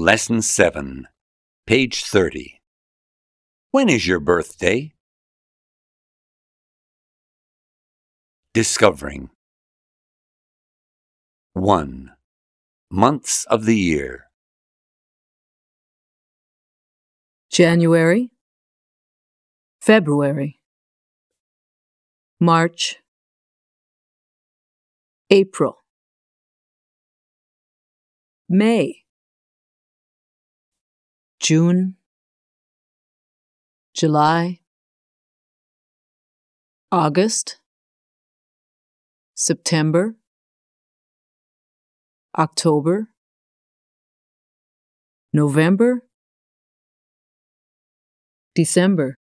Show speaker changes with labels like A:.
A: Lesson 7, page 30. When is your birthday? Discovering. 1. Months of the year.
B: January, February, March, April, May, June, July, August, September, October, November, December.